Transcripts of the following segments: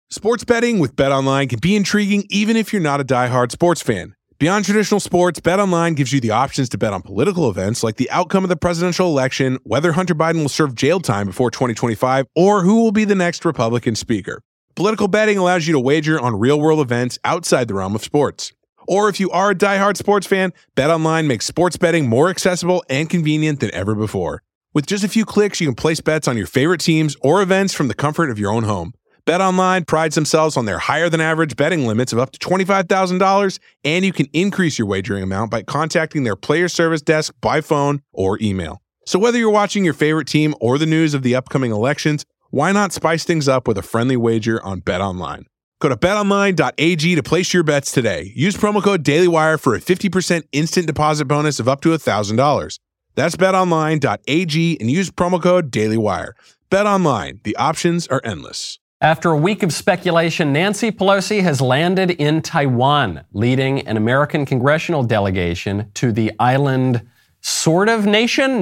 Sports betting with BetOnline can be intriguing even if you're not a diehard sports fan. Beyond traditional sports, BetOnline gives you the options to bet on political events like the outcome of the presidential election, whether Hunter Biden will serve jail time before 2025, or who will be the next Republican speaker. Political betting allows you to wager on real-world events outside the realm of sports. Or if you are a diehard sports fan, BetOnline makes sports betting more accessible and convenient than ever before. With just a few clicks, you can place bets on your favorite teams or events from the comfort of your own home. BetOnline prides themselves on their higher-than-average betting limits of up to $25,000, and you can increase your wagering amount by contacting their player service desk by phone or email. So whether you're watching your favorite team or the news of the upcoming elections, why not spice things up with a friendly wager on BetOnline? Go to betonline.ag to place your bets today. Use promo code DailyWire for a 50% instant deposit bonus of up to $1,000. That's betonline.ag and use promo code DailyWire. BetOnline, the options are endless. After a week of speculation, Nancy Pelosi has landed in Taiwan, leading an American congressional delegation to the island sort of nation,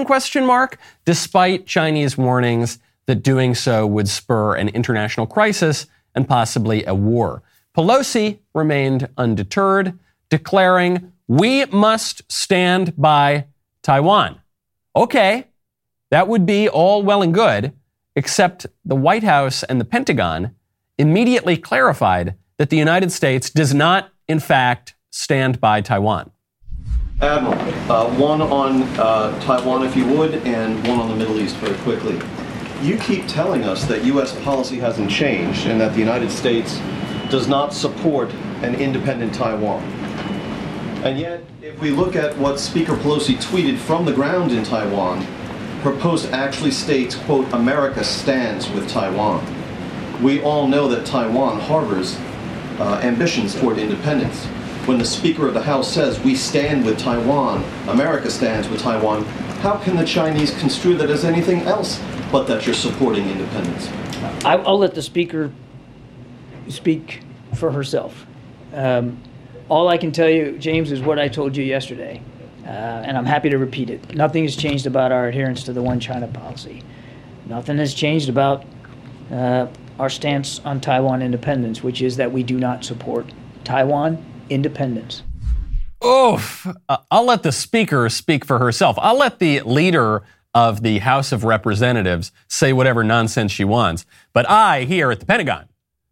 despite Chinese warnings that doing so would spur an international crisis and possibly a war. Pelosi remained undeterred, declaring, "We must stand by Taiwan." Okay, that would be all well and good, except the White House and the Pentagon immediately clarified that the United States does not, in fact, stand by Taiwan. Admiral, one on Taiwan, if you would, and one on the Middle East very quickly. You keep telling us that U.S. policy hasn't changed and that the United States does not support an independent Taiwan. And yet, if we look at what Speaker Pelosi tweeted from the ground in Taiwan, her post actually states, quote, "America stands with Taiwan." We all know that Taiwan harbors ambitions toward independence. When the Speaker of the House says, "We stand with Taiwan, America stands with Taiwan," how can the Chinese construe that as anything else but that you're supporting independence? I'll let the Speaker speak for herself. All I can tell you, James, is what I told you yesterday. And I'm happy to repeat it. Nothing has changed about our adherence to the one China policy. Nothing has changed about our stance on Taiwan independence, which is that we do not support Taiwan independence. I'll let the Speaker speak for herself. I'll let the leader of the House of Representatives say whatever nonsense she wants. But I here at the Pentagon,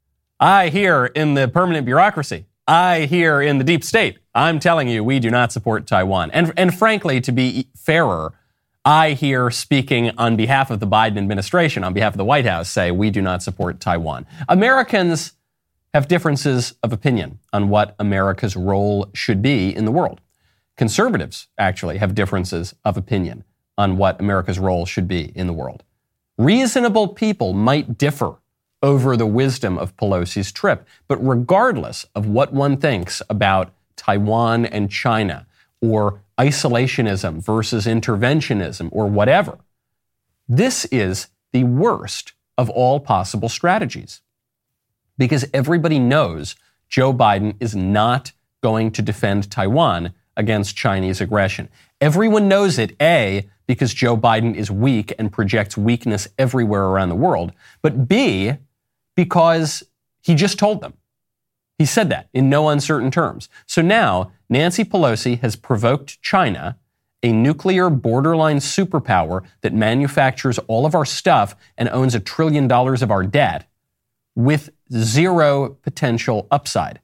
I here in the permanent bureaucracy, I here in the deep state, I'm telling you, we do not support Taiwan. And frankly, to be fairer, I here speaking on behalf of the Biden administration, on behalf of the White House, say we do not support Taiwan. Americans have differences of opinion on what America's role should be in the world. Conservatives actually have differences of opinion on what America's role should be in the world. Reasonable people might differ over the wisdom of Pelosi's trip, but regardless of what one thinks about Taiwan and China, or isolationism versus interventionism, or whatever, this is the worst of all possible strategies. Because everybody knows Joe Biden is not going to defend Taiwan against Chinese aggression. Everyone knows it, A, because Joe Biden is weak and projects weakness everywhere around the world, but B, because he just told them. He said that in no uncertain terms. So now Nancy Pelosi has provoked China, a nuclear borderline superpower that manufactures all of our stuff and owns $1 trillion of our debt, with zero potential upside.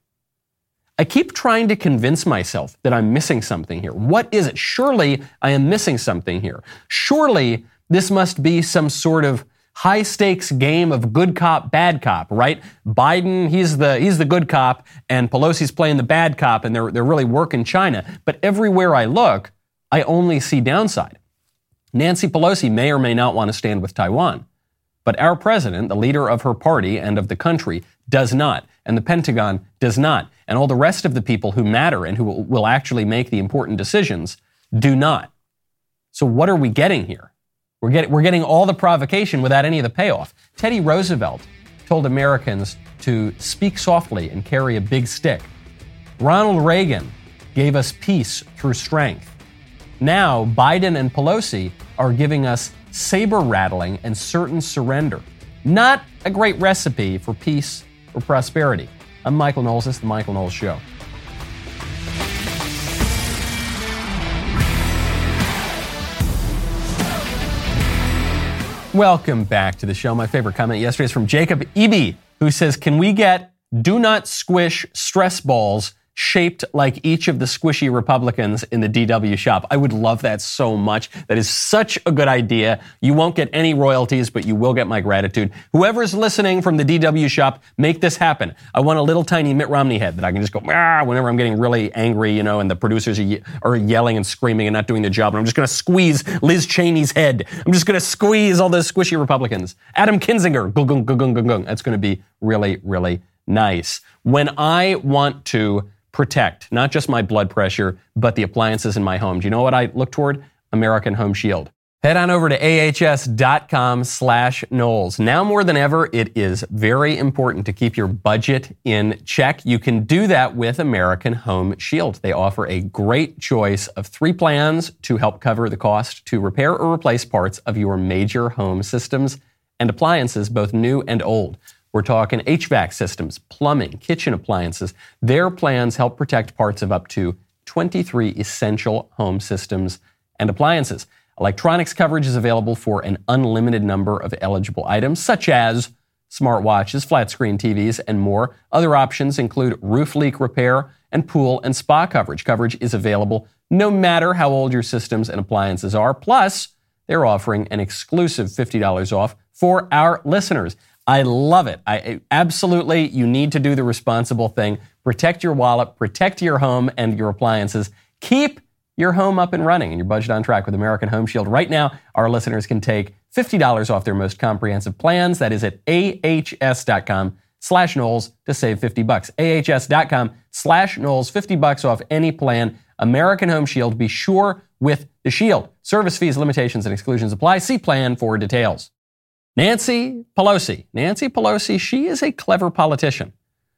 I keep trying to convince myself that I'm missing something here. What is it? Surely I am missing something here. Surely this must be some sort of high-stakes game of good cop, bad cop, right? Biden, he's the good cop, and Pelosi's playing the bad cop, and they're really working China. But everywhere I look, I only see downside. Nancy Pelosi may or may not want to stand with Taiwan, but our president, the leader of her party and of the country, does not, and the Pentagon does not, and all the rest of the people who matter and who will actually make the important decisions do not. So what are we getting here? We're getting all the provocation without any of the payoff. Teddy Roosevelt told Americans to speak softly and carry a big stick. Ronald Reagan gave us peace through strength. Now, Biden and Pelosi are giving us saber rattling and certain surrender. Not a great recipe for peace or prosperity. I'm Michael Knowles. This is The Michael Knowles Show. Welcome back to the show. My favorite comment yesterday is from Jacob Eby, who says, can we get do not squish stress balls shaped like each of the squishy Republicans in the DW shop? I would love that so much. That is such a good idea. You won't get any royalties, but you will get my gratitude. Whoever's listening from the DW shop, make this happen. I want a little tiny Mitt Romney head that I can just go, whenever I'm getting really angry, and the producers are yelling and screaming and not doing their job. And I'm just going to squeeze Liz Cheney's head. I'm just going to squeeze all those squishy Republicans. Adam Kinzinger, gung, gung, gung, gung, gung. That's going to be really, really nice. When I want to protect not just my blood pressure, but the appliances in my home, do you know what I look toward? American Home Shield. Head on over to ahs.com/Knowles. Now more than ever, it is very important to keep your budget in check. You can do that with American Home Shield. They offer a great choice of 3 plans to help cover the cost to repair or replace parts of your major home systems and appliances, both new and old. We're talking HVAC systems, plumbing, kitchen appliances. Their plans help protect parts of up to 23 essential home systems and appliances. Electronics coverage is available for an unlimited number of eligible items, such as smartwatches, flat screen TVs, and more. Other options include roof leak repair and pool and spa coverage. Coverage is available no matter how old your systems and appliances are. Plus, they're offering an exclusive $50 off for our listeners. I love it. Absolutely, you need to do the responsible thing. Protect your wallet, protect your home and your appliances. Keep your home up and running and your budget on track with American Home Shield. Right now, our listeners can take $50 off their most comprehensive plans. That is at ahs.com/Knowles to save $50. ahs.com/Knowles, $50 off any plan. American Home Shield. Be sure with the Shield. Service fees, limitations, and exclusions apply. See plan for details. Nancy Pelosi, she is a clever politician.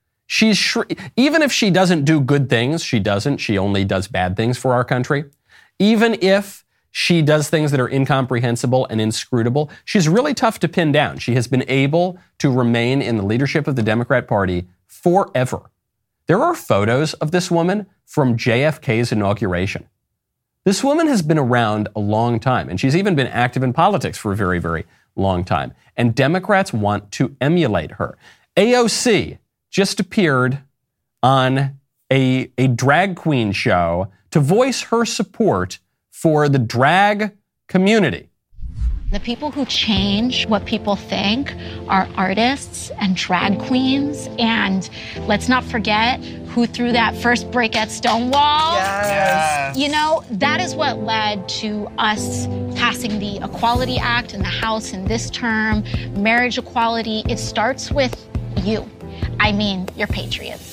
Even if she doesn't do good things, she only does bad things for our country. Even if she does things that are incomprehensible and inscrutable, she's really tough to pin down. She has been able to remain in the leadership of the Democrat Party forever. There are photos of this woman from JFK's inauguration. This woman has been around a long time, and she's even been active in politics for a very, very long time. And Democrats want to emulate her. AOC just appeared on a drag queen show to voice her support for the drag community. The people who change what people think are artists and drag queens. And let's not forget who threw that first brick at Stonewall. Yes. That is what led to us passing the Equality Act in the House in this term, marriage equality. It starts with you. You're patriots.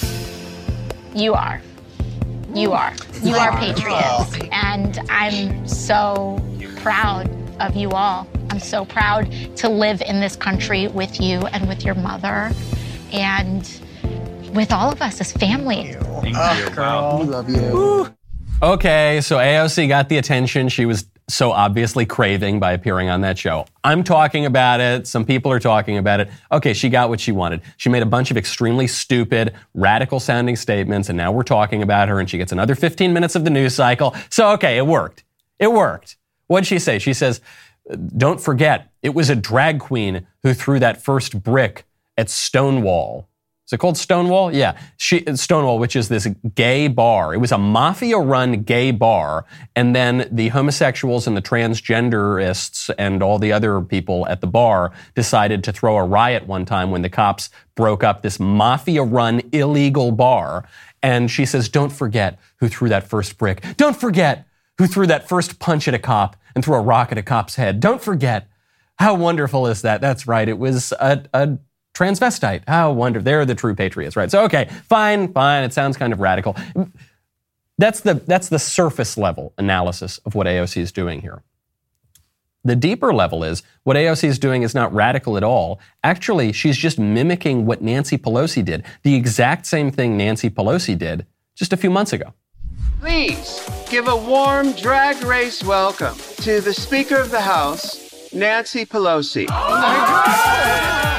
You are. You are patriots. And I'm so proud of you all. I'm so proud to live in this country with you and with your mother and with all of us as family. Thank you. Girl. We love you. Woo. Okay, so AOC got the attention she was so obviously craving by appearing on that show. I'm talking about it. Some people are talking about it. Okay, she got what she wanted. She made a bunch of extremely stupid, radical-sounding statements, and now we're talking about her, and she gets another 15 minutes of the news cycle. So, okay, it worked. It worked. What did she say? She says, don't forget, it was a drag queen who threw that first brick at Stonewall. Is it called Stonewall? Yeah. Stonewall, which is this gay bar. It was a mafia-run gay bar. And then the homosexuals and the transgenderists and all the other people at the bar decided to throw a riot one time when the cops broke up this mafia-run illegal bar. And she says, don't forget who threw that first brick. Don't forget who threw that first punch at a cop and threw a rock at a cop's head. Don't forget. How wonderful is that? That's right. It was a transvestite. How wonderful. They're the true patriots, right? So, okay, fine. It sounds kind of radical. That's the surface level analysis of what AOC is doing here. The deeper level is what AOC is doing is not radical at all. Actually, she's just mimicking what Nancy Pelosi did. The exact same thing Nancy Pelosi did just a few months ago. Please give a warm drag race welcome to the Speaker of the House, Nancy Pelosi. Oh my God.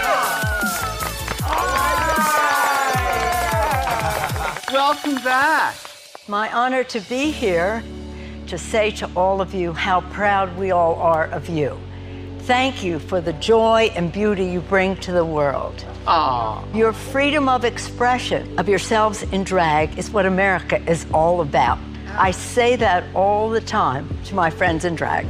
welcome back. My honor to be here to say to all of you how proud we all are of you. Thank you for the joy and beauty you bring to the world. Aww. Your freedom of expression of yourselves in drag is what America is all about. I say that all the time to my friends in drag.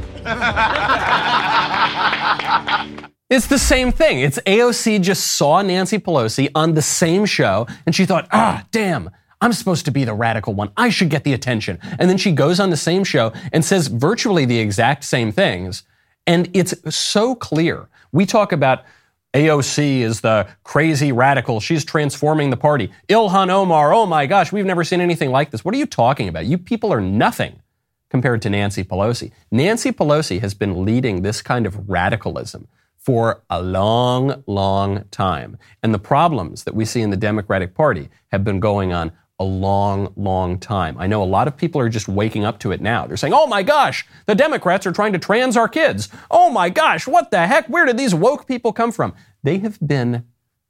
It's the same thing. It's AOC just saw Nancy Pelosi on the same show, and she thought, damn, I'm supposed to be the radical one. I should get the attention. And then she goes on the same show and says virtually the exact same things. And it's so clear. We talk about AOC is the crazy radical. She's transforming the party. Ilhan Omar, oh my gosh, we've never seen anything like this. What are you talking about? You people are nothing compared to Nancy Pelosi. Nancy Pelosi has been leading this kind of radicalism for a long, long time. And the problems that we see in the Democratic Party have been going on a long, long time. I know a lot of people are just waking up to it now. They're saying, oh my gosh, the Democrats are trying to trans our kids. Oh my gosh, what the heck? Where did these woke people come from? They have been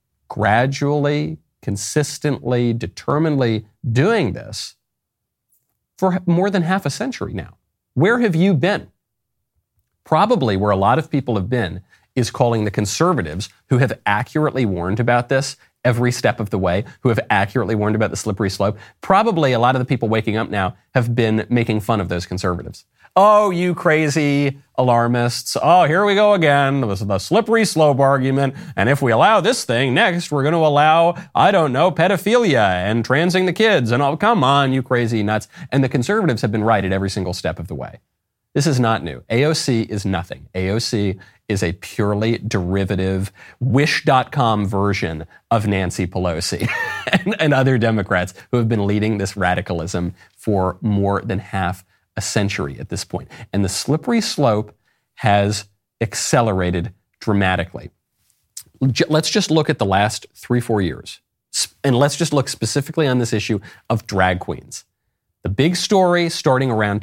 gradually, consistently, determinedly doing this for more than half a century now. Where have you been? Probably where a lot of people have been is calling the conservatives, who have accurately warned about this every step of the way, who have accurately warned about the slippery slope. Probably a lot of the people waking up now have been making fun of those conservatives. Oh, you crazy alarmists. Oh, here we go again. The slippery slope argument. And if we allow this thing next, we're going to allow, I don't know, pedophilia and transing the kids. And oh, come on, you crazy nuts. And the conservatives have been right at every single step of the way. This is not new. AOC is nothing. AOC is a purely derivative Wish.com version of Nancy Pelosi and other Democrats who have been leading this radicalism for more than half a century at this point. And the slippery slope has accelerated dramatically. Let's just look at the last 3-4 years. And let's just look specifically on this issue of drag queens. The big story starting around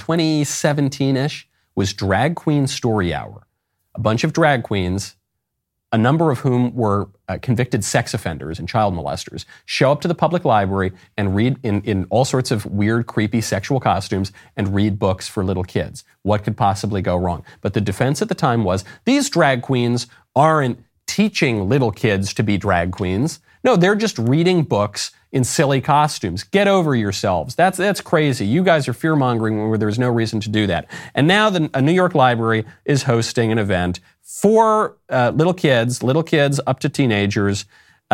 2017-ish was Drag Queen Story Hour. A bunch of drag queens, a number of whom were convicted sex offenders and child molesters, show up to the public library and read in all sorts of weird, creepy sexual costumes and read books for little kids. What could possibly go wrong? But the defense at the time was, these drag queens aren't teaching little kids to be drag queens. No, they're just reading books in silly costumes. Get over yourselves. That's crazy. You guys are fear-mongering where there's no reason to do that. And now a New York library is hosting an event for little kids up to teenagers,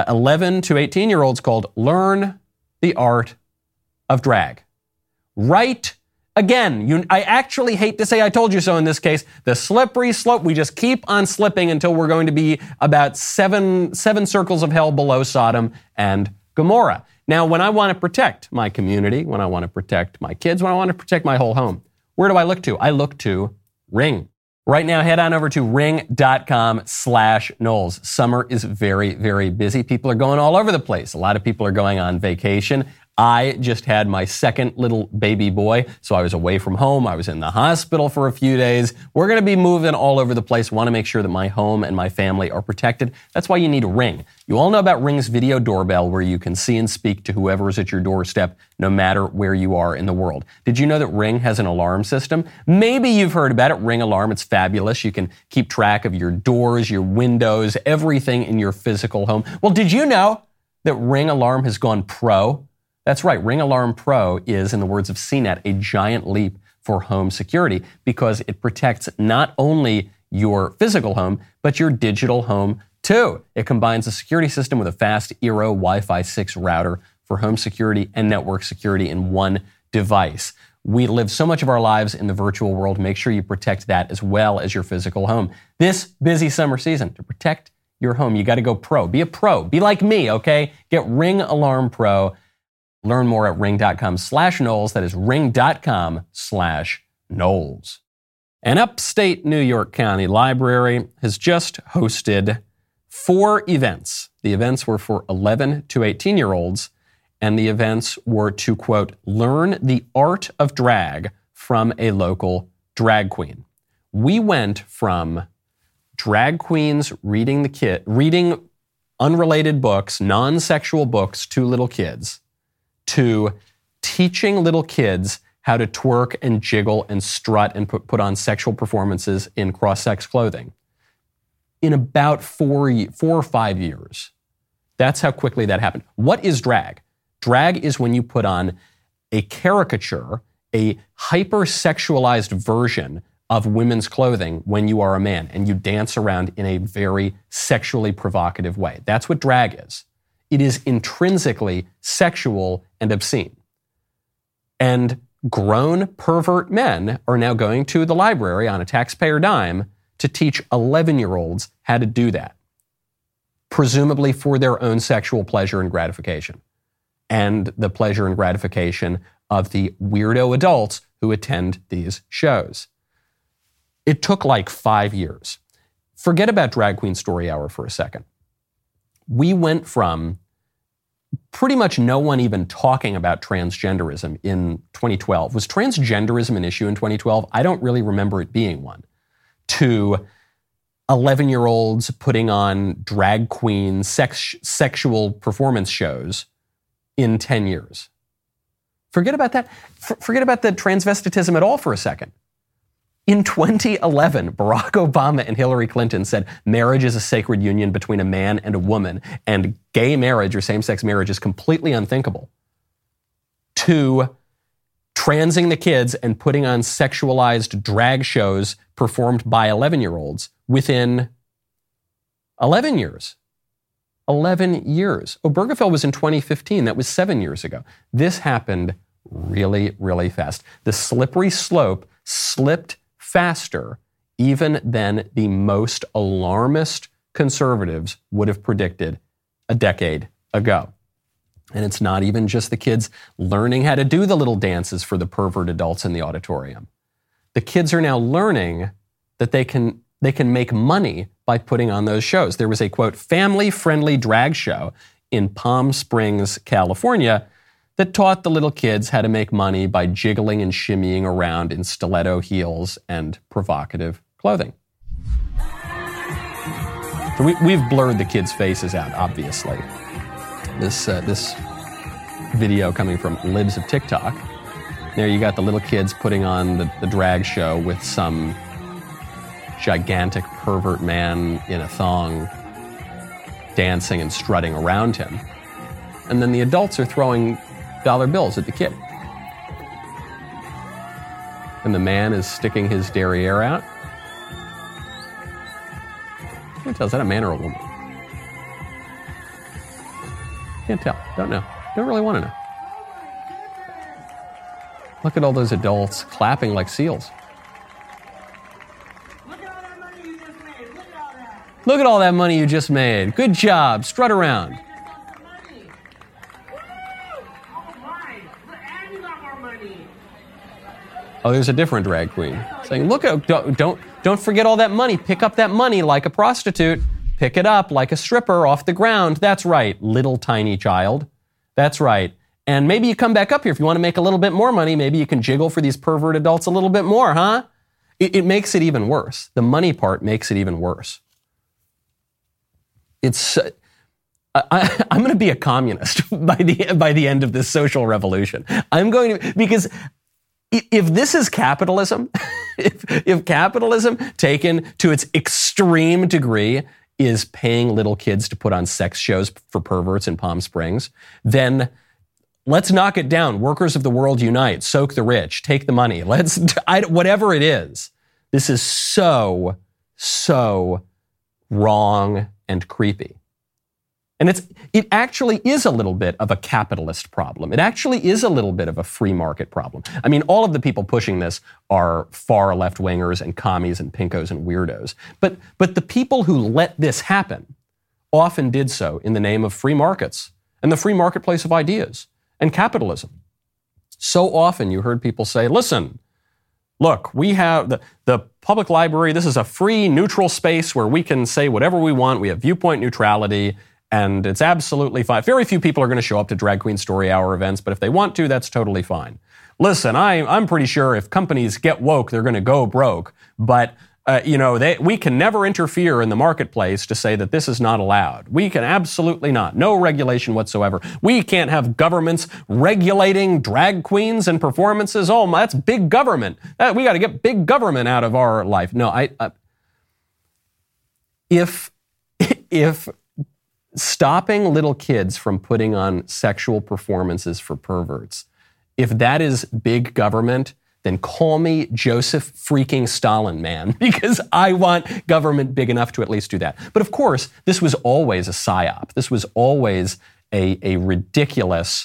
11 to 18-year-olds, called Learn the Art of Drag. Right? Again, I actually hate to say I told you so in this case. The slippery slope, we just keep on slipping until we're going to be about seven circles of hell below Sodom and Gomorrah. Now, when I want to protect my community, when I want to protect my kids, when I want to protect my whole home, where do I look to? I look to Ring. Right now, head on over to ring.com/Knowles. Summer is very, very busy. People are going all over the place. A lot of people are going on vacation. I just had my second little baby boy, so I was away from home. I was in the hospital for a few days. We're going to be moving all over the place. Want to make sure that my home and my family are protected. That's why you need Ring. You all know about Ring's video doorbell, where you can see and speak to whoever is at your doorstep, no matter where you are in the world. Did you know that Ring has an alarm system? Maybe you've heard about it. Ring Alarm. It's fabulous. You can keep track of your doors, your windows, everything in your physical home. Well, did you know that Ring Alarm has gone pro? That's right. Ring Alarm Pro is, in the words of CNET, a giant leap for home security, because it protects not only your physical home, but your digital home too. It combines a security system with a fast Eero Wi-Fi 6 router for home security and network security in one device. We live so much of our lives in the virtual world. Make sure you protect that as well as your physical home. This busy summer season, to protect your home, you got to go pro. Be a pro. Be like me, okay? Get Ring Alarm Pro. Learn more at ring.com/Knowles. That is ring.com/Knowles. An upstate New York County library has just hosted 4 events. The events were for 11 to 18-year-olds, and the events were to, quote, learn the art of drag from a local drag queen. We went from drag queens reading unrelated books, non-sexual books to little kids, to teaching little kids how to twerk and jiggle and strut and put on sexual performances in cross-sex clothing in about 4 or 5 years. That's how quickly that happened. What is drag? Drag is when you put on a caricature, a hyper-sexualized version of women's clothing when you are a man, and you dance around in a very sexually provocative way. That's what drag is. It is intrinsically sexual and obscene. And grown pervert men are now going to the library on a taxpayer dime to teach 11-year-olds how to do that, presumably for their own sexual pleasure and gratification, and the pleasure and gratification of the weirdo adults who attend these shows. It took like 5 years. Forget about Drag Queen Story Hour for a second. We went from pretty much no one even talking about transgenderism in 2012. Was transgenderism an issue in 2012? I don't really remember it being one. To 11-year-olds putting on drag queen sexual performance shows in 10 years. Forget about that. Forget about the transvestitism at all for a second. In 2011, Barack Obama and Hillary Clinton said marriage is a sacred union between a man and a woman, and gay marriage or same-sex marriage is completely unthinkable. To transing the kids and putting on sexualized drag shows performed by 11-year-olds within 11 years. 11 years. Obergefell was in 2015. That was 7 years ago. This happened really, really fast. The slippery slope slipped faster even than the most alarmist conservatives would have predicted a decade ago. And it's not even just the kids learning how to do the little dances for the pervert adults in the auditorium. The kids are now learning that they can make money by putting on those shows. There was a, quote, family-friendly drag show in Palm Springs, California, that taught the little kids how to make money by jiggling and shimmying around in stiletto heels and provocative clothing. So we've blurred the kids' faces out, obviously. This video coming from Libs of TikTok. There you got the little kids putting on the drag show with some gigantic pervert man in a thong dancing and strutting around him. And then the adults are throwing dollar bills at the kid. And the man is sticking his derriere out. Can't tell, is that a man or a woman? Can't tell. Don't know. Don't really want to know. Look at all those adults clapping like seals. Look at all that money you just made. Good job. Strut around. Oh, there's a different drag queen saying, "Look, don't forget all that money. Pick up that money like a prostitute. Pick it up like a stripper off the ground. That's right, little tiny child. That's right. And maybe you come back up here if you want to make a little bit more money. Maybe you can jiggle for these pervert adults a little bit more, huh?" It makes it even worse. The money part makes it even worse. I'm going to be a communist by the end of this social revolution. I'm going to, because if this is capitalism, if capitalism taken to its extreme degree is paying little kids to put on sex shows for perverts in Palm Springs, then let's knock it down. Workers of the world unite. Soak the rich. Take the money. Whatever it is. This is so wrong and creepy. And it actually is a little bit of a capitalist problem. It actually is a little bit of a free market problem. I mean, all of the people pushing this are far left-wingers and commies and pinkos and weirdos. But the people who let this happen often did so in the name of free markets and the free marketplace of ideas and capitalism. So often you heard people say, listen, look, we have the public library. This is a free, neutral space where we can say whatever we want. We have viewpoint neutrality. And it's absolutely fine. Very few people are going to show up to Drag Queen Story Hour events, but if they want to, that's totally fine. Listen, I'm pretty sure if companies get woke, they're going to go broke. But we can never interfere in the marketplace to say that this is not allowed. We can absolutely not. No regulation whatsoever. We can't have governments regulating drag queens and performances. Oh, that's big government. We got to get big government out of our life. No, if stopping little kids from putting on sexual performances for perverts, if that is big government, then call me Joseph freaking Stalin, man, because I want government big enough to at least do that. But of course, this was always a psyop. This was always a ridiculous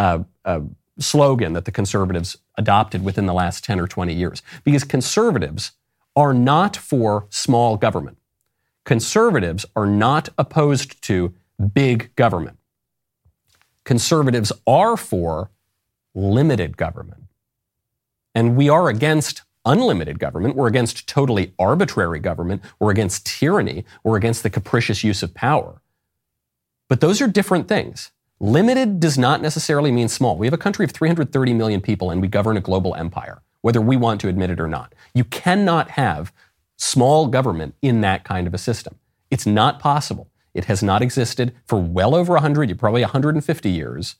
slogan that the conservatives adopted within the last 10 or 20 years, because conservatives are not for small government. Conservatives are not opposed to big government. Conservatives are for limited government. And we are against unlimited government. We're against totally arbitrary government. We're against tyranny. We're against the capricious use of power. But those are different things. Limited does not necessarily mean small. We have a country of 330 million people and we govern a global empire, whether we want to admit it or not. You cannot have small government in that kind of a system. It's not possible. It has not existed for well over 100, probably 150 years.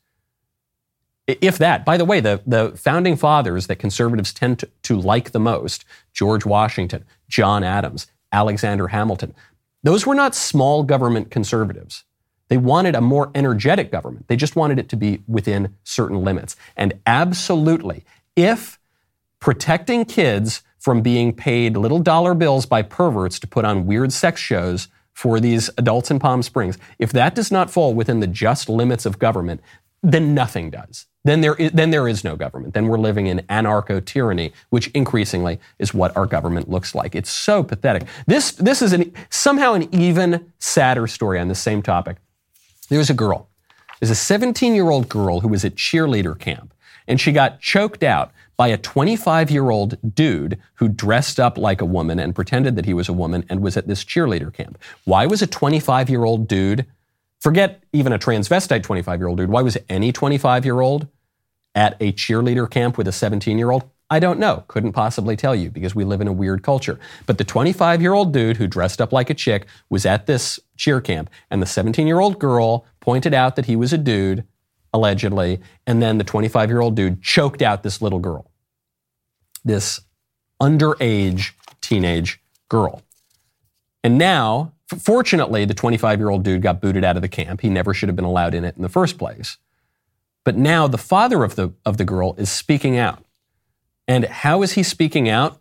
If that, by the way, the founding fathers that conservatives tend to like the most, George Washington, John Adams, Alexander Hamilton, those were not small government conservatives. They wanted a more energetic government. They just wanted it to be within certain limits. And absolutely, if protecting kids from being paid little dollar bills by perverts to put on weird sex shows for these adults in Palm Springs, if that does not fall within the just limits of government, then nothing does. Then there is no government. Then we're living in anarcho-tyranny, which increasingly is what our government looks like. It's so pathetic. This is somehow an even sadder story on the same topic. There's a 17-year-old girl who was at cheerleader camp, and she got choked out by a 25-year-old dude who dressed up like a woman and pretended that he was a woman and was at this cheerleader camp. Why was a 25-year-old dude, forget even a transvestite 25-year-old dude, why was any 25-year-old at a cheerleader camp with a 17-year-old? I don't know. Couldn't possibly tell you because we live in a weird culture. But the 25-year-old dude who dressed up like a chick was at this cheer camp, and the 17-year-old girl pointed out that he was a dude, allegedly, and then the 25-year-old dude choked out this little girl, this underage teenage girl. And now, fortunately, the 25-year-old dude got booted out of the camp. He never should have been allowed in it in the first place. But now the father of the girl is speaking out. And how is he speaking out?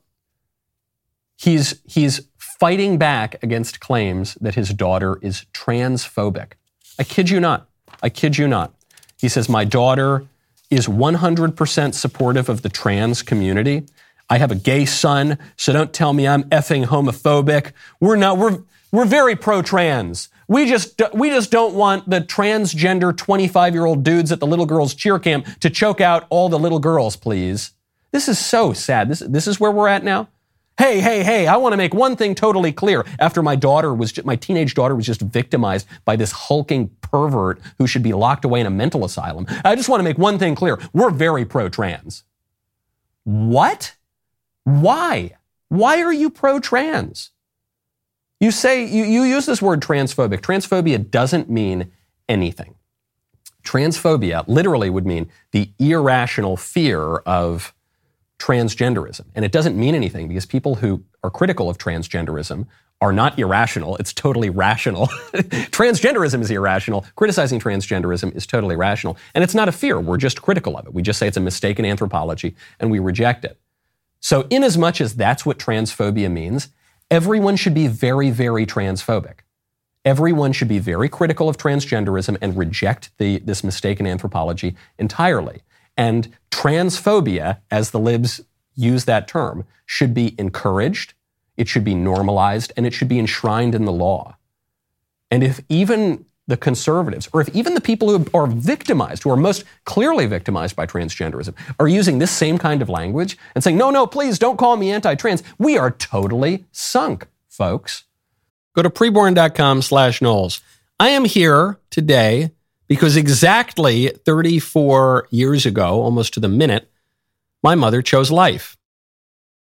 He's fighting back against claims that his daughter is transphobic. I kid you not. I kid you not. He says, my daughter is 100% supportive of the trans community. I have a gay son, so don't tell me I'm effing homophobic. We're very pro-trans. We just don't want the transgender 25-year-old dudes at the little girls' cheer camp to choke out all the little girls, please. This is so sad. This is where we're at now. Hey, I want to make one thing totally clear. After my teenage daughter was just victimized by this hulking pervert who should be locked away in a mental asylum, I just want to make one thing clear. We're very pro-trans. What? Why? Why are you pro-trans? You say, you use this word transphobic. Transphobia doesn't mean anything. Transphobia literally would mean the irrational fear of transgenderism. And it doesn't mean anything because people who are critical of transgenderism are not irrational. It's totally rational. Transgenderism is irrational. Criticizing transgenderism is totally rational. And it's not a fear. We're just critical of it. We just say it's a mistake in anthropology and we reject it. So inasmuch as that's what transphobia means, everyone should be very, very transphobic. Everyone should be very critical of transgenderism and reject this mistaken anthropology entirely. And transphobia, as the libs use that term, should be encouraged, it should be normalized, and it should be enshrined in the law. And if even the conservatives, or if even the people who are victimized, who are most clearly victimized by transgenderism, are using this same kind of language and saying, no, please don't call me anti-trans, we are totally sunk, folks. Go to preborn.com/Knowles. I am here today because exactly 34 years ago, almost to the minute, my mother chose life.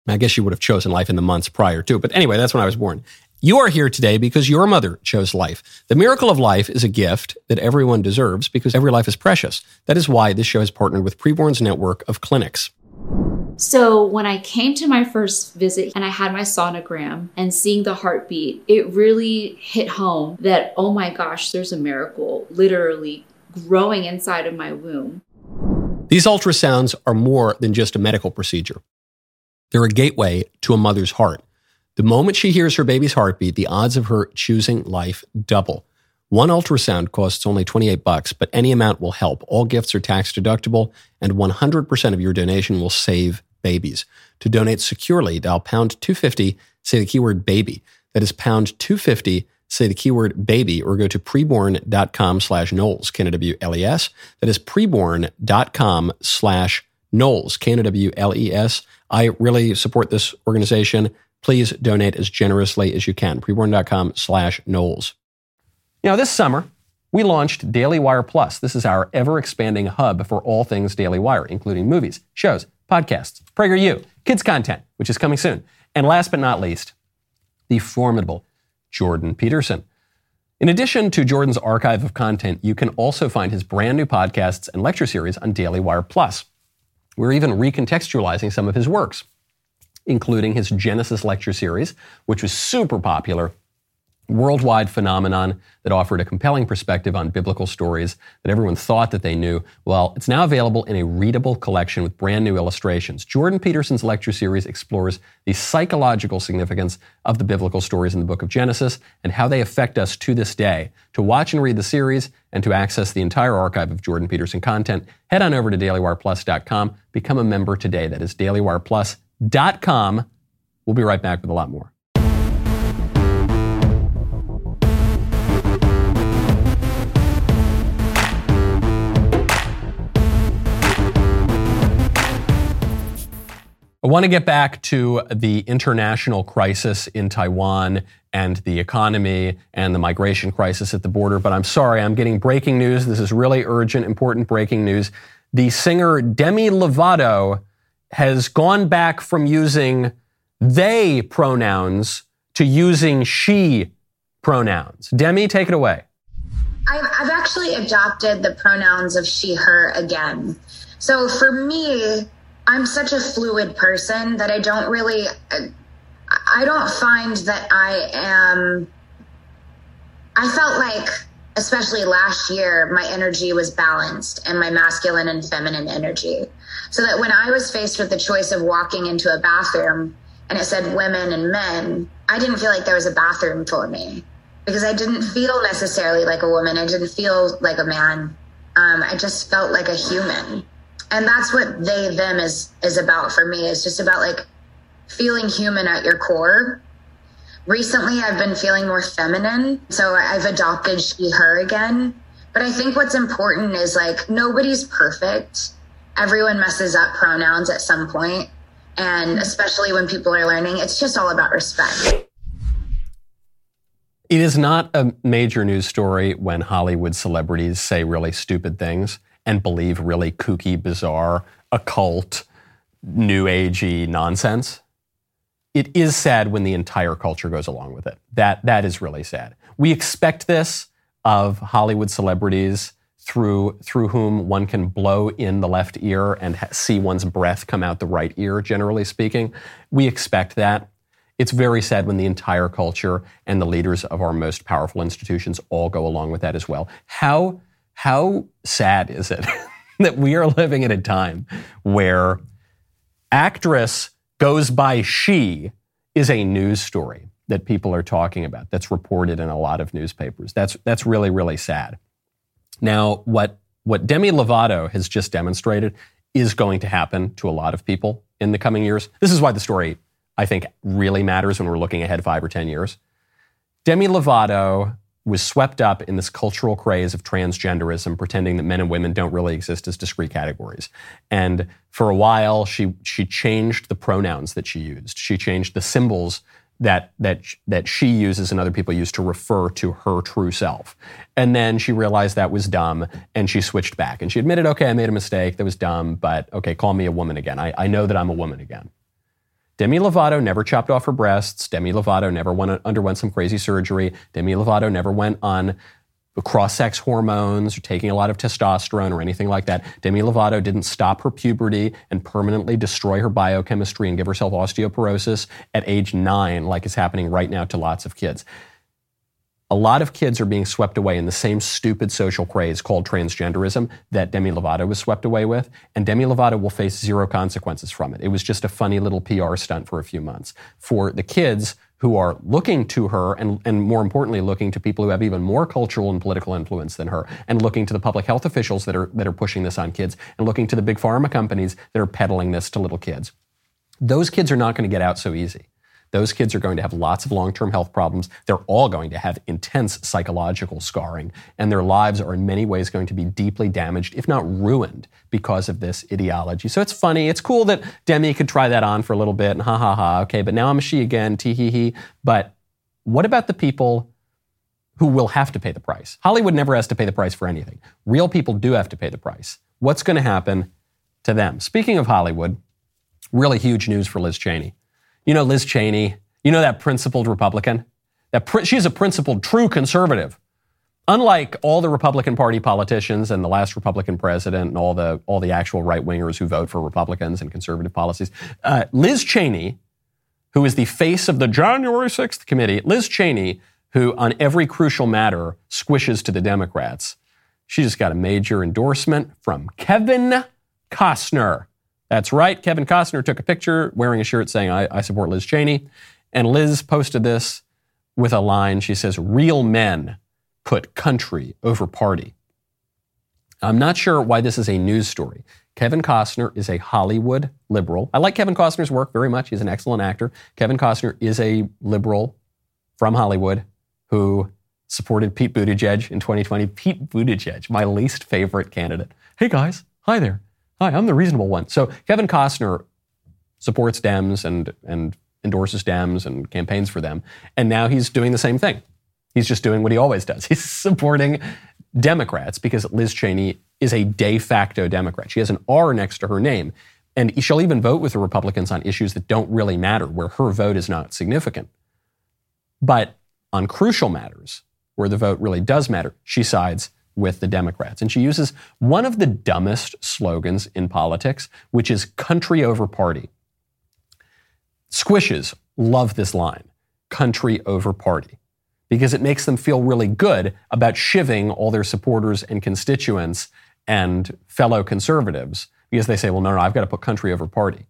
I guess she would have chosen life in the months prior too. But anyway, that's when I was born. You are here today because your mother chose life. The miracle of life is a gift that everyone deserves because every life is precious. That is why this show has partnered with Preborn's network of clinics. So when I came to my first visit and I had my sonogram and seeing the heartbeat, it really hit home that, oh my gosh, there's a miracle literally growing inside of my womb. These ultrasounds are more than just a medical procedure. They're a gateway to a mother's heart. The moment she hears her baby's heartbeat, the odds of her choosing life double. One ultrasound costs only $28, but any amount will help. All gifts are tax deductible, and 100% of your donation will save babies. To donate securely, dial pound 250, say the keyword baby. That is pound 250, say the keyword baby, or go to preborn.com/Knowles, K-N-O-W-L-E-S. That is preborn.com/Knowles, K-N-O-W-L-E-S. I really support this organization. Please donate as generously as you can. Preborn.com/Knowles. You know, this summer, we launched Daily Wire Plus. This is our ever-expanding hub for all things Daily Wire, including movies, shows, podcasts, PragerU, kids content, which is coming soon. And last but not least, the formidable Jordan Peterson. In addition to Jordan's archive of content, you can also find his brand new podcasts and lecture series on Daily Wire Plus. We're even recontextualizing some of his works, including his Genesis lecture series, which was super popular, worldwide phenomenon that offered a compelling perspective on biblical stories that everyone thought that they knew. Well, it's now available in a readable collection with brand new illustrations. Jordan Peterson's lecture series explores the psychological significance of the biblical stories in the book of Genesis and how they affect us to this day. To watch and read the series and to access the entire archive of Jordan Peterson content, head on over to dailywireplus.com. Become a member today. That is dailywireplus.com. We'll be right back with a lot more. I want to get back to the international crisis in Taiwan and the economy and the migration crisis at the border, but I'm sorry, I'm getting breaking news. This is really urgent, important breaking news. The singer Demi Lovato has gone back from using they pronouns to using she pronouns. Demi, take it away. I've actually adopted the pronouns of she, her again. So for me, I'm such a fluid person that I don't find that I felt like, especially last year, my energy was balanced and my masculine and feminine energy. So that when I was faced with the choice of walking into a bathroom and it said women and men, I didn't feel like there was a bathroom for me because I didn't feel necessarily like a woman. I didn't feel like a man. I just felt like a human. And that's what they, them is about for me. It's just about like feeling human at your core. Recently, I've been feeling more feminine. So I've adopted she, her again. But I think what's important is like, nobody's perfect. Everyone messes up pronouns at some point. And especially when people are learning, it's just all about respect. It is not a major news story when Hollywood celebrities say really stupid things and believe really kooky, bizarre, occult, new agey nonsense. It is sad when the entire culture goes along with it. That is really sad. We expect this of Hollywood celebrities through whom one can blow in the left ear and see one's breath come out the right ear, generally speaking. We expect that. It's very sad when the entire culture and the leaders of our most powerful institutions all go along with that as well. How sad is it that we are living at a time where actress goes by she is a news story that people are talking about, that's reported in a lot of newspapers. That's really, really sad. Now, what Demi Lovato has just demonstrated is going to happen to a lot of people in the coming years. This is why the story, I think, really matters when we're looking ahead 5 or 10 years. Demi Lovato was swept up in this cultural craze of transgenderism, pretending that men and women don't really exist as discrete categories. And for a while, she changed the pronouns that she used. She changed the symbols that she uses and other people use to refer to her true self. And then she realized that was dumb, and she switched back. And she admitted, okay, I made a mistake, that was dumb, but okay, call me a woman again. I know that I'm a woman again. Demi Lovato never chopped off her breasts. Demi Lovato never underwent some crazy surgery. Demi Lovato never went on cross-sex hormones or taking a lot of testosterone or anything like that. Demi Lovato didn't stop her puberty and permanently destroy her biochemistry and give herself osteoporosis at age 9, like is happening right now to lots of kids. A lot of kids are being swept away in the same stupid social craze called transgenderism that Demi Lovato was swept away with, and Demi Lovato will face zero consequences from it. It was just a funny little PR stunt for a few months. For the kids who are looking to her and more importantly, looking to people who have even more cultural and political influence than her, and looking to the public health officials that are pushing this on kids, and looking to the big pharma companies that are peddling this to little kids. Those kids are not going to get out so easy. Those kids are going to have lots of long-term health problems. They're all going to have intense psychological scarring, and their lives are in many ways going to be deeply damaged, if not ruined, because of this ideology. So it's funny. It's cool that Demi could try that on for a little bit, and ha ha ha, okay, but now I'm a she again, tee hee hee. But what about the people who will have to pay the price? Hollywood never has to pay the price for anything. Real people do have to pay the price. What's going to happen to them? Speaking of Hollywood, really huge news for Liz Cheney. You know Liz Cheney, you know that principled Republican? She's a principled, true conservative. Unlike all the Republican Party politicians and the last Republican president and all the actual right-wingers who vote for Republicans and conservative policies, Liz Cheney, who is the face of the January 6th committee, Liz Cheney, who on every crucial matter squishes to the Democrats, she just got a major endorsement from Kevin Costner. That's right. Kevin Costner took a picture wearing a shirt saying, I support Liz Cheney. And Liz posted this with a line. She says, real men put country over party. I'm not sure why this is a news story. Kevin Costner is a Hollywood liberal. I like Kevin Costner's work very much. He's an excellent actor. Kevin Costner is a liberal from Hollywood who supported Pete Buttigieg in 2020. Pete Buttigieg, my least favorite candidate. Hey guys, hi there. Hi, I'm the reasonable one. So Kevin Costner supports Dems and endorses Dems and campaigns for them. And now he's doing the same thing. He's just doing what he always does. He's supporting Democrats because Liz Cheney is a de facto Democrat. She has an R next to her name. And she'll even vote with the Republicans on issues that don't really matter, where her vote is not significant. But on crucial matters, where the vote really does matter, she sides with the Democrats. And she uses one of the dumbest slogans in politics, which is country over party. Squishes love this line, country over party, because it makes them feel really good about shivving all their supporters and constituents and fellow conservatives, because they say, well, no, I've got to put country over party.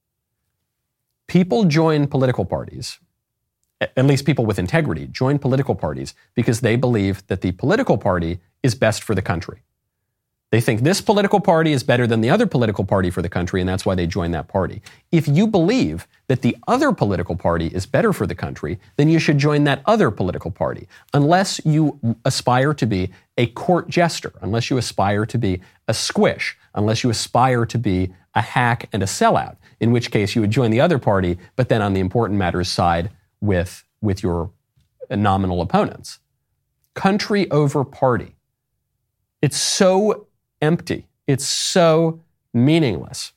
People join political parties, at least people with integrity, join political parties because they believe that the political party is best for the country. They think this political party is better than the other political party for the country, and that's why they join that party. If you believe that the other political party is better for the country, then you should join that other political party, unless you aspire to be a court jester, unless you aspire to be a squish, unless you aspire to be a hack and a sellout, in which case you would join the other party, but then on the important matters side with your nominal opponents. Country over party. It's so empty. It's so meaningless.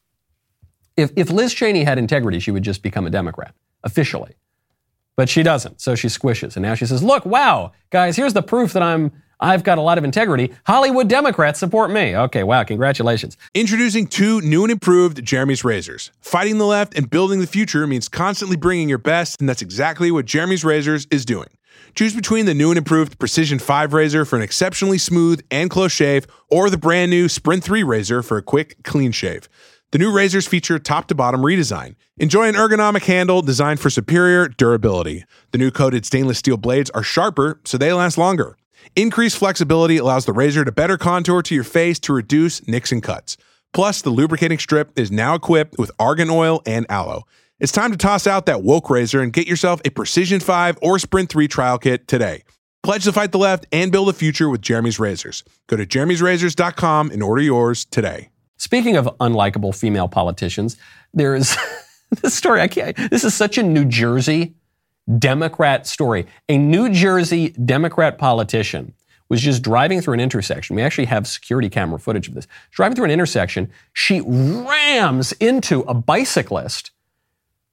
If Liz Cheney had integrity, she would just become a Democrat, officially. But she doesn't, so she squishes. And now she says, look, wow, guys, here's the proof that I've got a lot of integrity. Hollywood Democrats support me. Okay, wow, congratulations. Introducing two new and improved Jeremy's Razors. Fighting the left and building the future means constantly bringing your best, and that's exactly what Jeremy's Razors is doing. Choose between the new and improved Precision 5 razor for an exceptionally smooth and close shave, or the brand new Sprint 3 razor for a quick, clean shave. The new razors feature top-to-bottom redesign. Enjoy an ergonomic handle designed for superior durability. The new coated stainless steel blades are sharper, so they last longer. Increased flexibility allows the razor to better contour to your face to reduce nicks and cuts. Plus, the lubricating strip is now equipped with argan oil and aloe. It's time to toss out that woke razor and get yourself a Precision 5 or Sprint 3 trial kit today. Pledge to fight the left and build a future with Jeremy's Razors. Go to jeremy'srazors.com and order yours today. Speaking of unlikable female politicians, there's this story. This is such a New Jersey Democrat story. A New Jersey Democrat politician was just driving through an intersection. We actually have security camera footage of this. Driving through an intersection, she rams into a bicyclist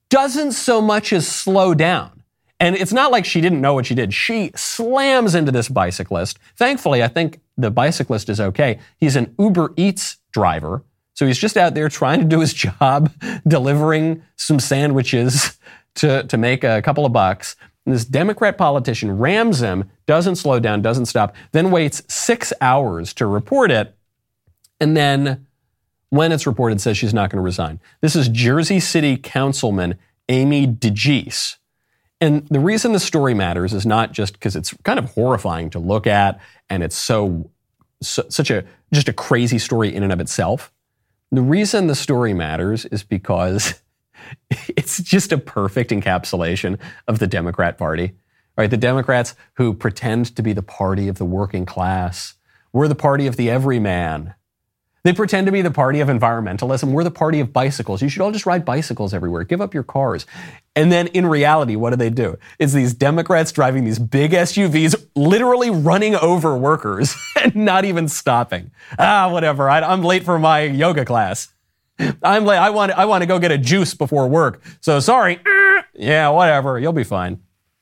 doesn't so much as slow down. And it's not like she didn't know what she did. She slams into this bicyclist. Thankfully, I think the bicyclist is okay. He's an Uber Eats driver. So he's just out there trying to do his job, delivering some sandwiches to make a couple of bucks. And this Democrat politician rams him, doesn't slow down, doesn't stop, then waits 6 hours to report it. And then when it's reported, says she's not going to resign. This is Jersey City Councilman Amy DeGise. And the reason the story matters is not just because it's kind of horrifying to look at and it's such a crazy story in and of itself. The reason the story matters is because it's just a perfect encapsulation of the Democrat Party, right? The Democrats who pretend to be the party of the working class. We're the party of the everyman. They pretend to be the party of environmentalism. We're the party of bicycles. You should all just ride bicycles everywhere. Give up your cars. And then in reality, what do? It's these Democrats driving these big SUVs, literally running over workers and not even stopping. Whatever. I'm late for my yoga class. I'm late. I want to go get a juice before work. So sorry. Yeah, whatever. You'll be fine.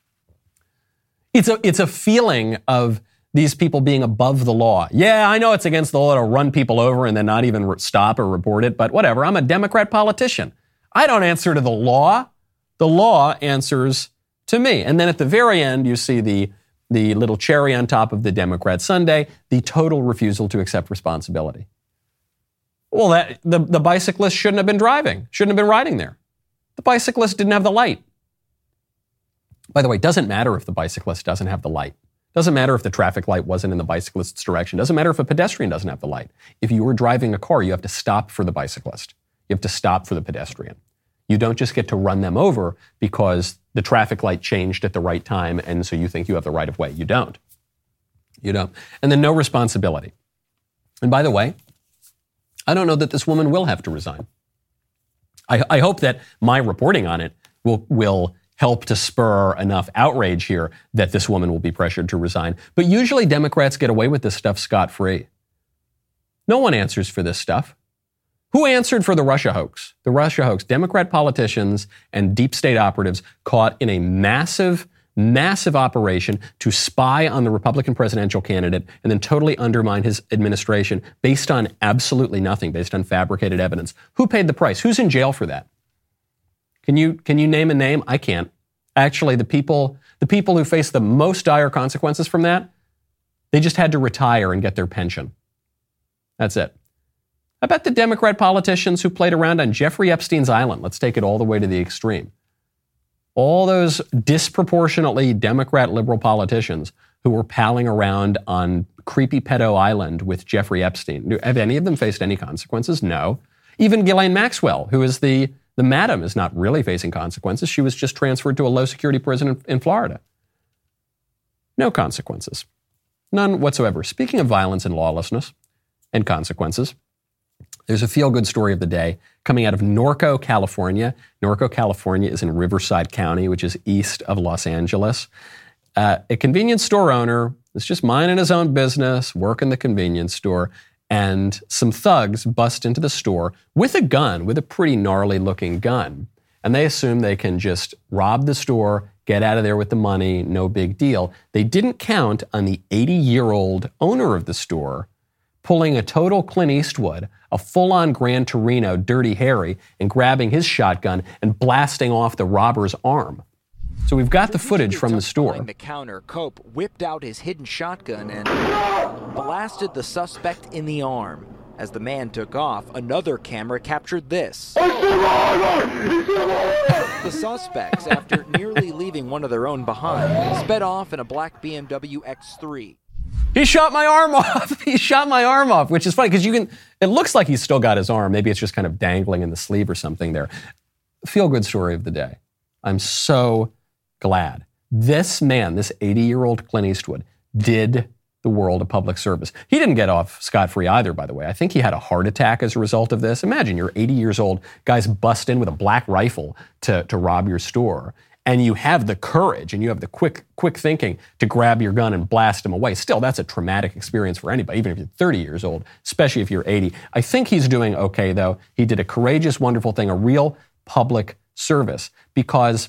It's a feeling of these people being above the law. Yeah, I know it's against the law to run people over and then not even stop or report it, but whatever. I'm a Democrat politician. I don't answer to the law. The law answers to me. And then at the very end, you see the little cherry on top of the Democrat sundae, the total refusal to accept responsibility. Well, the bicyclist shouldn't have been driving, shouldn't have been riding there. The bicyclist didn't have the light. By the way, it doesn't matter if the bicyclist doesn't have the light. Doesn't matter if the traffic light wasn't in the bicyclist's direction. Doesn't matter if a pedestrian doesn't have the light. If you were driving a car, you have to stop for the bicyclist. You have to stop for the pedestrian. You don't just get to run them over because the traffic light changed at the right time and so you think you have the right of way. You don't. You don't. And then no responsibility. And by the way, I don't know that this woman will have to resign. I hope that my reporting on it will help to spur enough outrage here that this woman will be pressured to resign. But usually Democrats get away with this stuff scot-free. No one answers for this stuff. Who answered for the Russia hoax? The Russia hoax. Democrat politicians and deep state operatives caught in a massive operation to spy on the Republican presidential candidate and then totally undermine his administration based on absolutely nothing, based on fabricated evidence. Who paid the price? Who's in jail for that? Can you name a name? I can't. Actually, the people who face the most dire consequences from that, they just had to retire and get their pension. That's it. I bet the Democrat politicians who played around on Jeffrey Epstein's island, let's take it all the way to the extreme. All those disproportionately Democrat liberal politicians who were palling around on creepy pedo island with Jeffrey Epstein, have any of them faced any consequences? No. Even Ghislaine Maxwell, who is the madam, is not really facing consequences. She was just transferred to a low-security prison in Florida. No consequences. None whatsoever. Speaking of violence and lawlessness and consequences, there's a feel-good story of the day coming out of Norco, California. Norco, California is in Riverside County, which is east of Los Angeles. A convenience store owner is just minding his own business, working the convenience store, and some thugs bust into the store with a gun, with a pretty gnarly-looking gun. And they assume they can just rob the store, get out of there with the money, no big deal. They didn't count on the 80-year-old owner of the store pulling a total Clint Eastwood, a full-on Gran Torino, Dirty Harry, and grabbing his shotgun and blasting off the robber's arm. So we've got the footage from the store. The counter, Cope whipped out his hidden shotgun and blasted the suspect in the arm. As the man took off, another camera captured this. The suspects, after nearly leaving one of their own behind, sped off in a black BMW X3. He shot my arm off. He shot my arm off, which is funny because it looks like he's still got his arm. Maybe it's just kind of dangling in the sleeve or something there. Feel-good story of the day. I'm so glad. This man, this 80-year-old Clint Eastwood, did the world a public service. He didn't get off scot-free either, by the way. I think he had a heart attack as a result of this. Imagine you're 80 years old, guys bust in with a black rifle to rob your store, and you have the courage and you have the quick thinking to grab your gun and blast him away. Still, that's a traumatic experience for anybody, even if you're 30 years old, especially if you're 80. I think he's doing okay, though. He did a courageous, wonderful thing, a real public service, because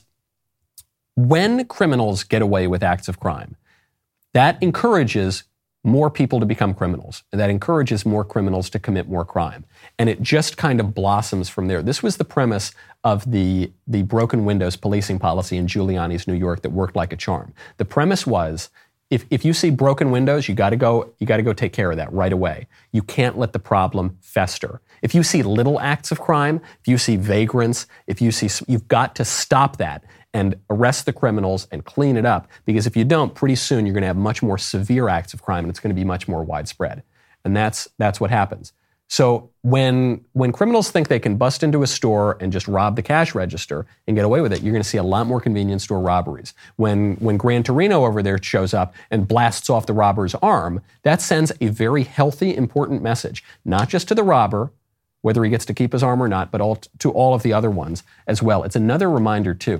when criminals get away with acts of crime, that encourages more people to become criminals, and that encourages more criminals to commit more crime. And it just kind of blossoms from there. This was the premise of the broken windows policing policy in Giuliani's New York that worked like a charm. The premise was, if you see broken windows, you got to go take care of that right away. You can't let the problem fester. If you see little acts of crime, if you see vagrants, you've got to stop that and arrest the criminals and clean it up, because if you don't, pretty soon you're going to have much more severe acts of crime, and it's going to be much more widespread. And that's what happens. So when criminals think they can bust into a store and just rob the cash register and get away with it, you're going to see a lot more convenience store robberies. When Gran Torino over there shows up and blasts off the robber's arm, that sends a very healthy, important message, not just to the robber, whether he gets to keep his arm or not, but to all of the other ones as well. It's another reminder, too,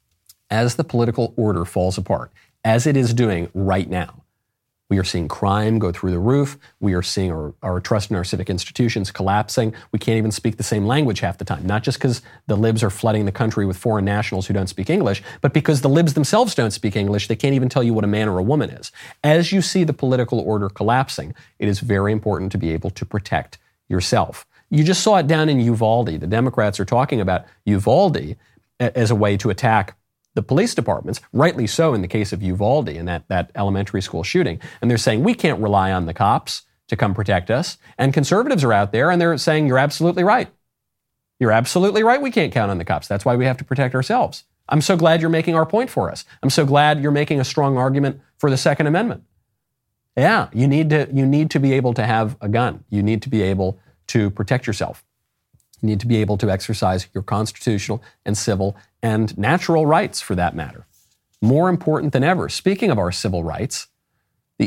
as the political order falls apart, as it is doing right now. We are seeing crime go through the roof. We are seeing our trust in our civic institutions collapsing. We can't even speak the same language half the time, not just because the libs are flooding the country with foreign nationals who don't speak English, but because the libs themselves don't speak English. They can't even tell you what a man or a woman is. As you see the political order collapsing, it is very important to be able to protect yourself. You just saw it down in Uvalde. The Democrats are talking about Uvalde as a way to attack the police departments, rightly so in the case of Uvalde and that elementary school shooting. And they're saying, we can't rely on the cops to come protect us. And conservatives are out there and they're saying, you're absolutely right. You're absolutely right. We can't count on the cops. That's why we have to protect ourselves. I'm so glad you're making our point for us. I'm so glad you're making a strong argument for the Second Amendment. Yeah, you need to be able to have a gun. You need to be able to protect yourself. You need to be able to exercise your constitutional and civil and natural rights, for that matter. More important than ever, speaking of our civil rights, the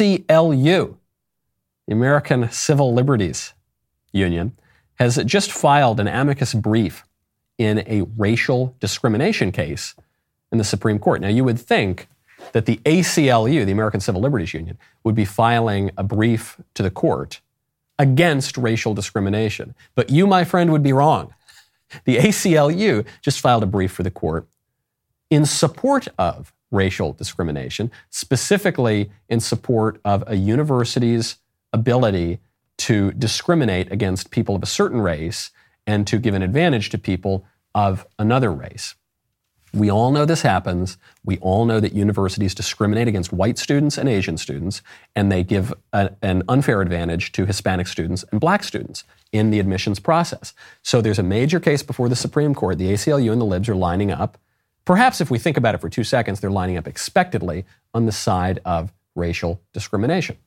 ACLU, the American Civil Liberties Union, has just filed an amicus brief in a racial discrimination case in the Supreme Court. Now, you would think that the ACLU, the American Civil Liberties Union, would be filing a brief to the court against racial discrimination. But you, my friend, would be wrong. The ACLU just filed a brief for the court in support of racial discrimination, specifically in support of a university's ability to discriminate against people of a certain race and to give an advantage to people of another race. We all know this happens. We all know that universities discriminate against white students and Asian students, and they give an unfair advantage to Hispanic students and black students in the admissions process. So there's a major case before the Supreme Court. The ACLU and the libs are lining up. Perhaps if we think about it for 2 seconds, they're lining up expectedly on the side of racial discrimination.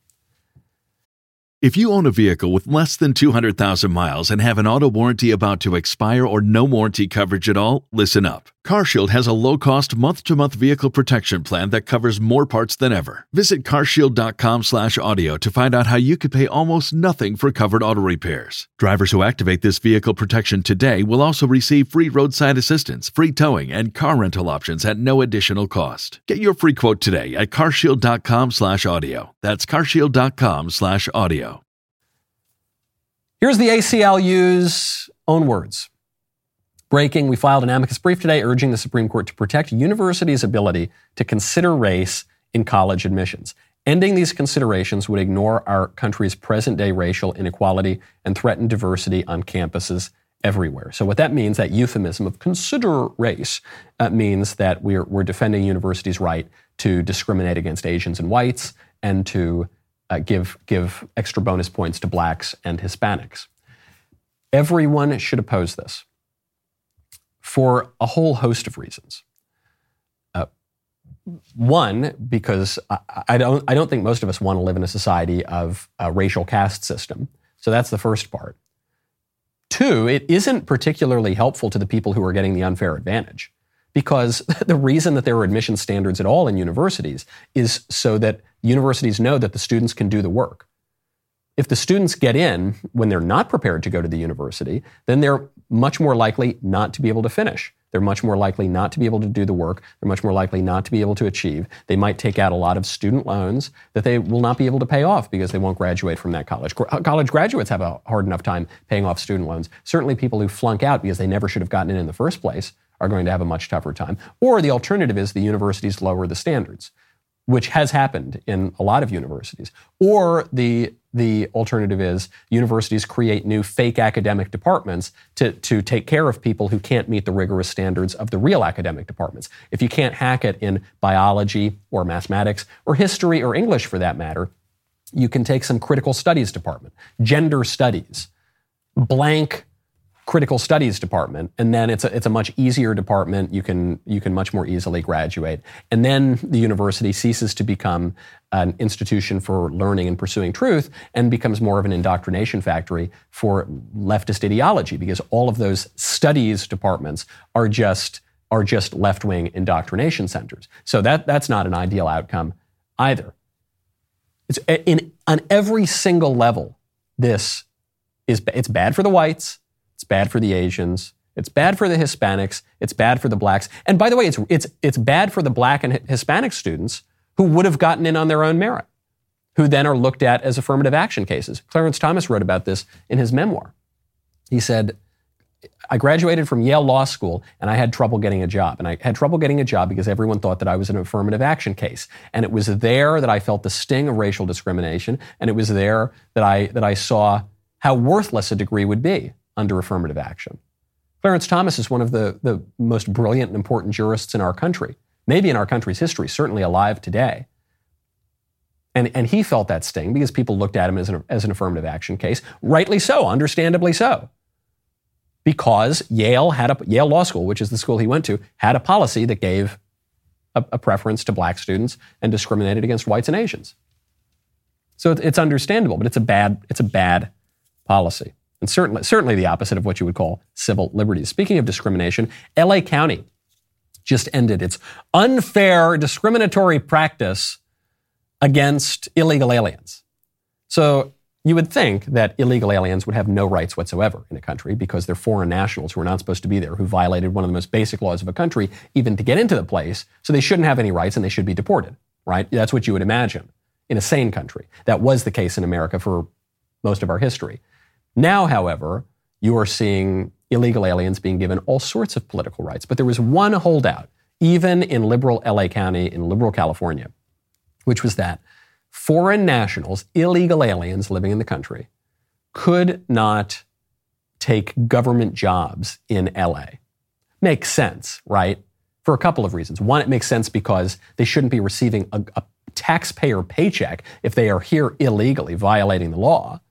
If you own a vehicle with less than 200,000 miles and have an auto warranty about to expire or no warranty coverage at all, listen up. CarShield has a low-cost month-to-month vehicle protection plan that covers more parts than ever. Visit carshield.com/audio to find out how you could pay almost nothing for covered auto repairs. Drivers who activate this vehicle protection today will also receive free roadside assistance, free towing, and car rental options at no additional cost. Get your free quote today at carshield.com/audio. That's carshield.com/audio. Here's the ACLU's own words. Breaking, we filed an amicus brief today urging the Supreme Court to protect universities' ability to consider race in college admissions. Ending these considerations would ignore our country's present-day racial inequality and threaten diversity on campuses everywhere. So what that means, that euphemism of consider race, means that we're defending universities' right to discriminate against Asians and whites and to give extra bonus points to blacks and Hispanics. Everyone should oppose this for a whole host of reasons. One, because I don't think most of us want to live in a society of a racial caste system. So that's the first part. Two, it isn't particularly helpful to the people who are getting the unfair advantage, because the reason that there are admission standards at all in universities is so that universities know that the students can do the work. If the students get in when they're not prepared to go to the university, then they're much more likely not to be able to finish. They're much more likely not to be able to do the work. They're much more likely not to be able to achieve. They might take out a lot of student loans that they will not be able to pay off because they won't graduate from that college. College graduates have a hard enough time paying off student loans. Certainly people who flunk out because they never should have gotten in the first place are going to have a much tougher time. Or the alternative is the universities lower the standards, which has happened in a lot of universities. Or the alternative is universities create new fake academic departments to take care of people who can't meet the rigorous standards of the real academic departments. If you can't hack it in biology or mathematics or history or English for that matter, you can take some critical studies department, gender studies, blank critical studies department, and then it's a much easier department. You can much more easily graduate. And then the university ceases to become an institution for learning and pursuing truth and becomes more of an indoctrination factory for leftist ideology, because all of those studies departments are just left-wing indoctrination centers. So that's not an ideal outcome either. On every single level, it's bad for the whites. It's bad for the Asians. It's bad for the Hispanics. It's bad for the blacks. And by the way, it's bad for the black and Hispanic students who would have gotten in on their own merit, who then are looked at as affirmative action cases. Clarence Thomas wrote about this in his memoir. He said, I graduated from Yale Law School and I had trouble getting a job. And I had trouble getting a job because everyone thought that I was an affirmative action case. And it was there that I felt the sting of racial discrimination. And it was there that I saw how worthless a degree would be under affirmative action. Clarence Thomas is one of the most brilliant and important jurists in our country, maybe in our country's history, certainly alive today. And he felt that sting because people looked at him as an affirmative action case, rightly so, understandably so. Because Yale Law School, which is the school he went to, had a policy that gave a preference to black students and discriminated against whites and Asians. So it's understandable, but it's a bad policy. And certainly the opposite of what you would call civil liberties. Speaking of discrimination, LA County just ended its unfair discriminatory practice against illegal aliens. So you would think that illegal aliens would have no rights whatsoever in a country because they're foreign nationals who are not supposed to be there, who violated one of the most basic laws of a country even to get into the place, so they shouldn't have any rights and they should be deported, right? That's what you would imagine in a sane country. That was the case in America for most of our history. Now, however, you are seeing illegal aliens being given all sorts of political rights. But there was one holdout, even in liberal LA County, in liberal California, which was that foreign nationals, illegal aliens living in the country, could not take government jobs in LA. Makes sense, right? For a couple of reasons. One, it makes sense because they shouldn't be receiving a taxpayer paycheck if they are here illegally, violating the law.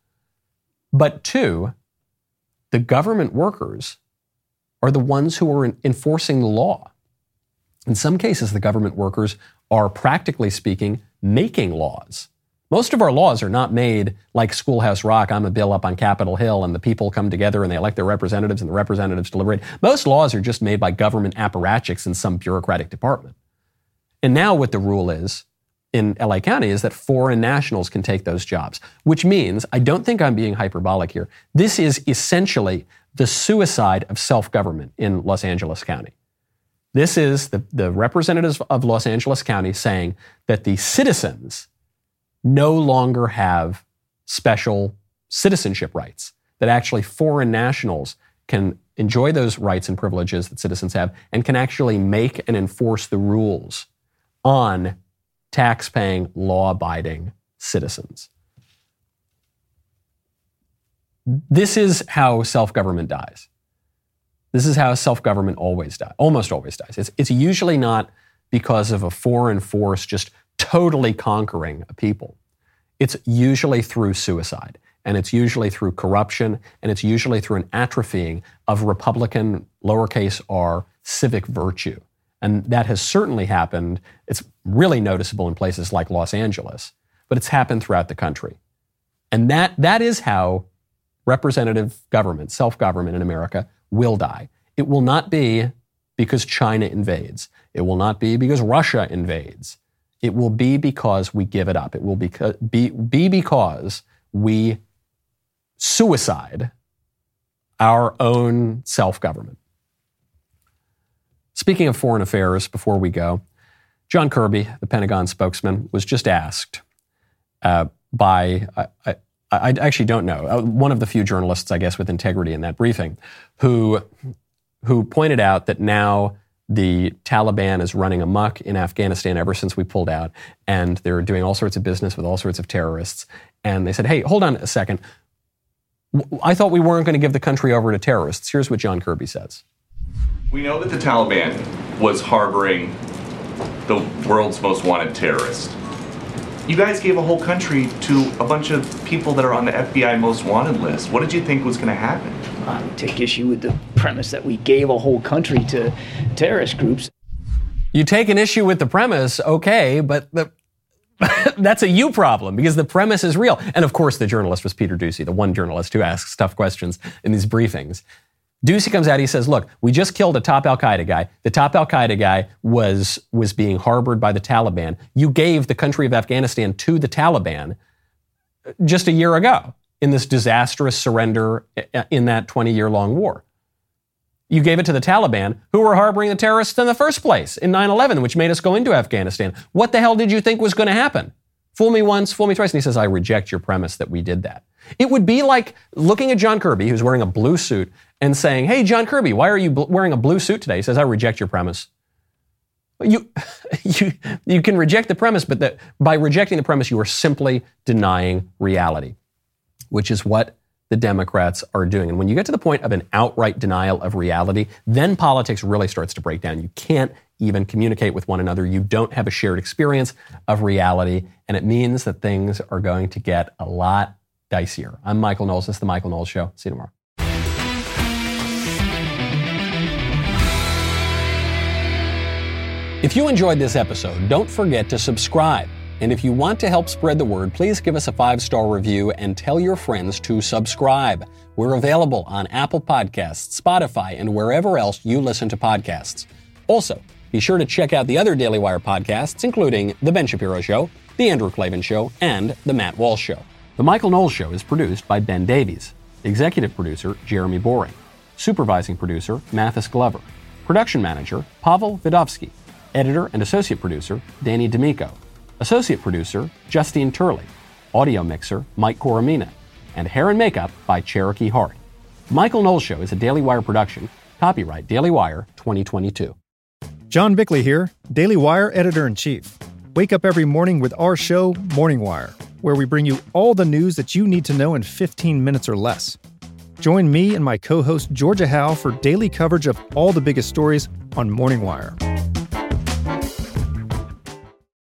But two, the government workers are the ones who are enforcing the law. In some cases, the government workers are, practically speaking, making laws. Most of our laws are not made like Schoolhouse Rock. I'm a bill up on Capitol Hill and the people come together and they elect their representatives and the representatives deliberate. Most laws are just made by government apparatchiks in some bureaucratic department. And now what the rule is in LA County is that foreign nationals can take those jobs, which means, I don't think I'm being hyperbolic here, this is essentially the suicide of self-government in Los Angeles County. This is the representatives of Los Angeles County saying that the citizens no longer have special citizenship rights, that actually foreign nationals can enjoy those rights and privileges that citizens have and can actually make and enforce the rules on tax-paying, law-abiding citizens. This is how self-government dies. This is how self-government almost always dies. It's usually not because of a foreign force just totally conquering a people. It's usually through suicide, and it's usually through corruption, and it's usually through an atrophying of Republican, lowercase r, civic virtue. And that has certainly happened. It's really noticeable in places like Los Angeles, but it's happened throughout the country. And that is how representative government, self-government in America will die. It will not be because China invades. It will not be because Russia invades. It will be because we give it up. It will be because we suicide our own self-government. Speaking of foreign affairs, before we go, John Kirby, the Pentagon spokesman, was just asked by, I actually don't know, one of the few journalists, I guess, with integrity in that briefing, who pointed out that now the Taliban is running amok in Afghanistan ever since we pulled out, and they're doing all sorts of business with all sorts of terrorists. And they said, hey, hold on a second. I thought we weren't going to give the country over to terrorists. Here's what John Kirby says. We know that the Taliban was harboring the world's most wanted terrorist. You guys gave a whole country to a bunch of people that are on the FBI most wanted list. What did you think was going to happen? I would take issue with the premise that we gave a whole country to terrorist groups. You take an issue with the premise, okay, but that's a you problem because the premise is real. And of course, the journalist was Peter Doocy, the one journalist who asks tough questions in these briefings. Doocy comes out, he says, look, we just killed a top al-Qaeda guy. The top al-Qaeda guy was being harbored by the Taliban. You gave the country of Afghanistan to the Taliban just a year ago in this disastrous surrender in that 20-year-long war. You gave it to the Taliban, who were harboring the terrorists in the first place in 9/11, which made us go into Afghanistan. What the hell did you think was going to happen? Fool me once, fool me twice. And he says, I reject your premise that we did that. It would be like looking at John Kirby, who's wearing a blue suit, and saying, hey, John Kirby, why are you wearing a blue suit today? He says, I reject your premise. You can reject the premise, but by rejecting the premise, you are simply denying reality, which is what the Democrats are doing. And when you get to the point of an outright denial of reality, then politics really starts to break down. You can't even communicate with one another. You don't have a shared experience of reality, and it means that things are going to get a lot dicier. I'm Michael Knowles. This is The Michael Knowles Show. See you tomorrow. If you enjoyed this episode, don't forget to subscribe. And if you want to help spread the word, please give us a 5-star review and tell your friends to subscribe. We're available on Apple Podcasts, Spotify, and wherever else you listen to podcasts. Also, be sure to check out the other Daily Wire podcasts, including The Ben Shapiro Show, The Andrew Klavan Show, and The Matt Walsh Show. The Michael Knowles Show is produced by Ben Davies. Executive producer, Jeremy Boring. Supervising producer, Mathis Glover. Production manager, Pavel Vidovsky. Editor and associate producer, Danny D'Amico. Associate producer, Justine Turley. Audio mixer, Mike Coromina. And hair and makeup by Cherokee Hart. Michael Knowles Show is a Daily Wire production. Copyright Daily Wire 2022. John Bickley here, Daily Wire Editor-in-Chief. Wake up every morning with our show, Morning Wire, where we bring you all the news that you need to know in 15 minutes or less. Join me and my co-host Georgia Howe for daily coverage of all the biggest stories on Morning Wire.